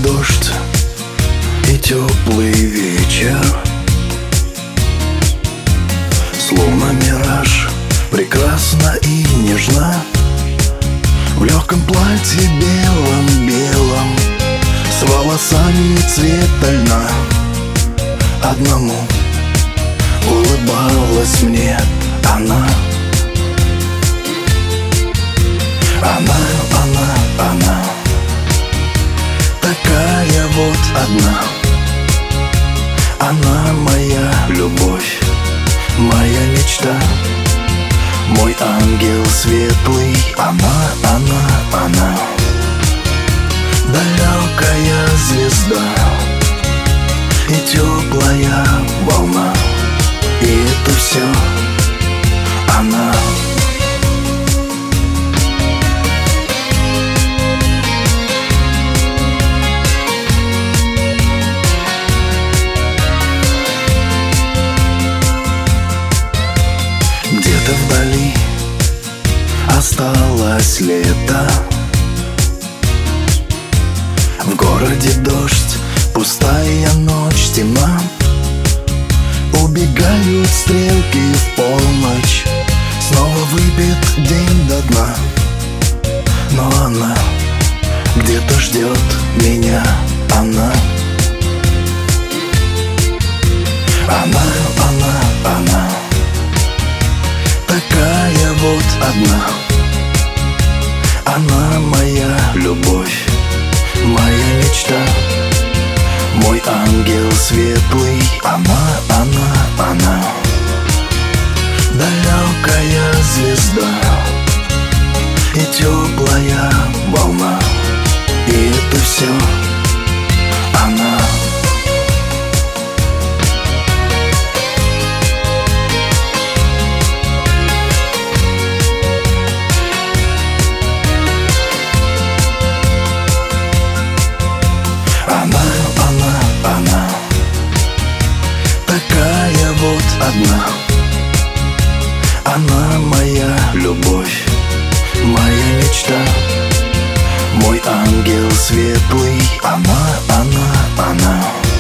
дождь и теплый вечер, словно мираж, прекрасна и нежна. В легком платье белом-белом, с волосами цвета льна, одному улыбалась мне она. Она такая вот одна. Она моя любовь, моя мечта, мой ангел светлый. Она далекая звезда и теплая волна. И это все она. Где-то вдали осталось лето, в городе дождь, пустая ночь, тьма. Убегают стрелки в полночь, снова выпит день до дна. Но она где-то ждет меня. Она такая вот одна. Она моя любовь, моя мечта, мой ангел светлый. Она далекая звезда и теплая волна. И это все она. Она такая вот одна. Она моя любовь, моя мечта, мой ангел светлый. Она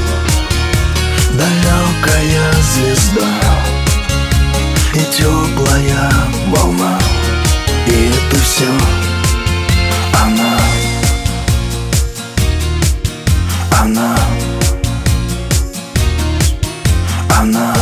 далекая звезда и теплая волна. И это все она. Она